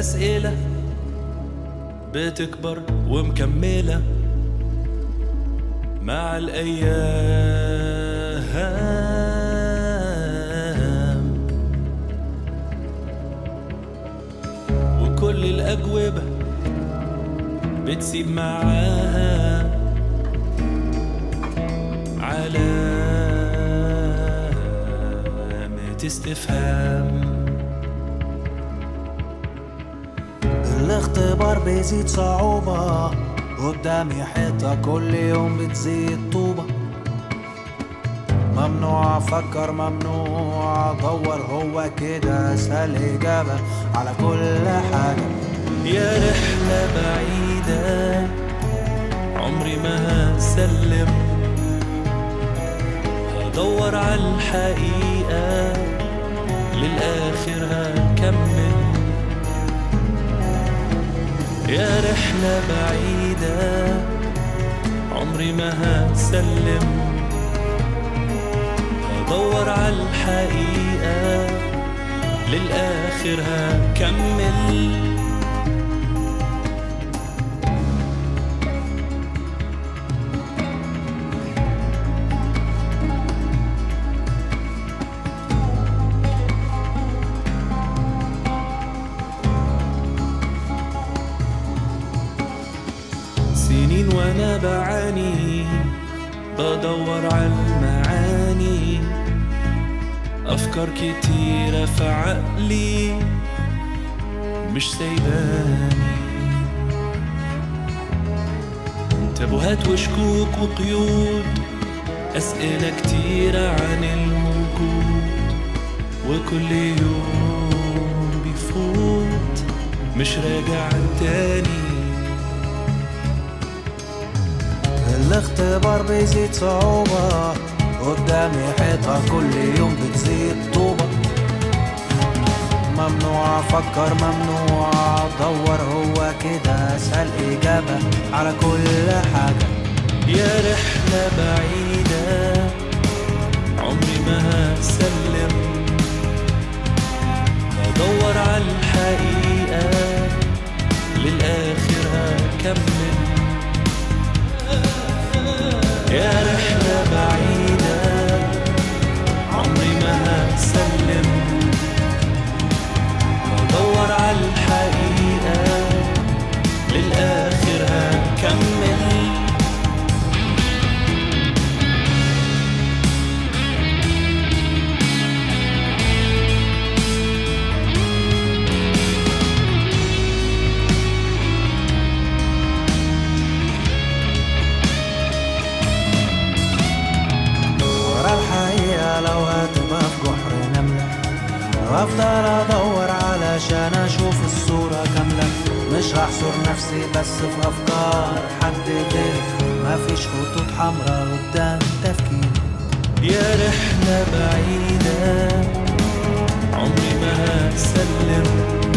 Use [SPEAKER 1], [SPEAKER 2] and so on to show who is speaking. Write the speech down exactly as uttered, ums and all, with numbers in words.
[SPEAKER 1] أسئلة بتكبر ومكملة مع الأيام، وكل الأجوبة بتسيب معاها علامة استفهام.
[SPEAKER 2] الاختبار بيزيد صعوبة، قدامي حيطة كل يوم بتزيد طوبة. ممنوع أفكر، ممنوع أدور، هو كده أسهل إجابة على كل حاجة.
[SPEAKER 1] يا رحلة بعيدة عمري ما هسلم، هدور على الحقيقة للآخر هكمل. يا رحلة بعيدة عمري ما هسلم، هدور على الحقيقة للآخر هكمل. سنين وانا بعاني بدور على المعاني، افكار كتيرة في عقلي مش سايباني، تابوهات وشكوك وقيود، اسئلة كتيرة عن الوجود، وكل يوم بيفوت مش راجع تاني.
[SPEAKER 2] الاختبار بيزيد صعوبة، قدامي حيطة كل يوم بتزيد طوبة. ممنوع أفكر، ممنوع أدور، هو كده أسهل إجابة على كل حاجة.
[SPEAKER 1] يا رحلة بعيدة عمري ما هسلم، هدور على الحقيقة للآخر هكمل. يا رحلة بعيدة عمري ما هسلم، هدور على الحقيقة للآخر هكمل.
[SPEAKER 2] لو هتبقى في جحر نملة، وافضل ادور علشان اشوف الصورة كاملة. مش هحصر نفسي بس في افكار حد غيري، مفيش خطوط حمراء قدام تفكيري.
[SPEAKER 1] يا رحلة بعيدة عمري ما هسلم،